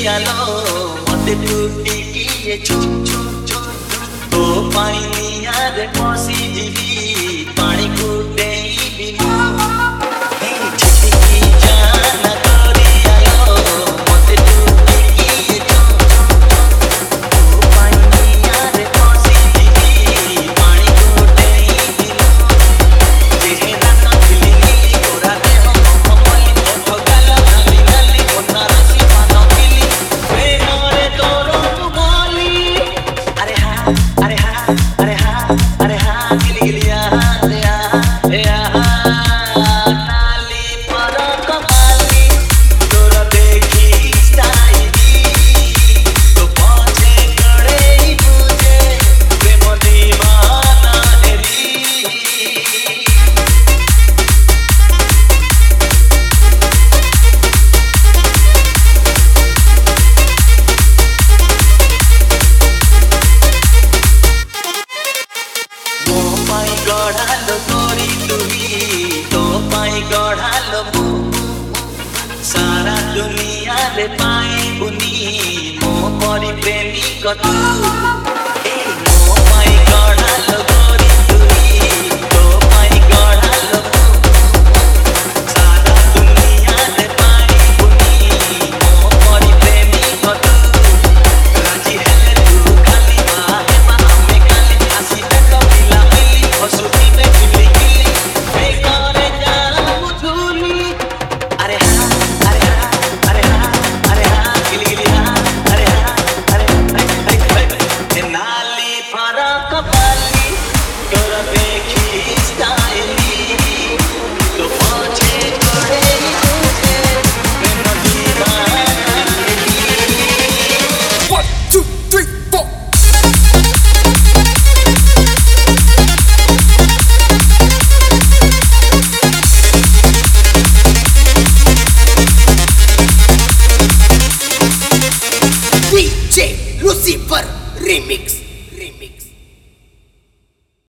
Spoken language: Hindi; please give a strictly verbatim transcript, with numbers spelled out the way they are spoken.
आलो मते टूटी किए छु छु छु तो पानी याद पसी जीवी पानी को देई बिनु हे छटी की जान करी आलो मते टूटी किए छु तो पानी याद पसी जीवी पानी को देई बिनु जेहे ना खिली नीली गोरा दे हम कमली ओठो गाला नाली नाली ओना रसी पानो किली वे नरे तोरो तुमाली अरे हा अरे हा अरे हा अरे हा गिली गिलिया रे आ रे आ नाली पर कमाली तोरा देखी स्टाइली तो पहुंचे गड़े बुझे प्रेम दीवाना हेली मो पाई गढ़ालो गोरी तुही तो पाई गढ़ालो मु सारा दुनिया रे पाई बुनी मो परी प्रेमी कतु ए मो पाई गढ़ालो गोरी तुही तो पाई गढ़ालो मु सारा दुनिया रे पाई बुनी मो परी प्रेमी कतु राजी हेले तू खाली बाहे बा हमें खाली आसी तक मिला मिली हसुती में खिली खिली बेकारे जा बुझुली अरे हा अरे हा अरे हा अरे हा गिली गिली हा अरे हा अरे अरे अरे नाली फरक पाली तोरा देखी स्टाइली तो पहुंचे गड़े तुझे प्रेम दीवाना One, two, three, four. D J Lucifer Remix.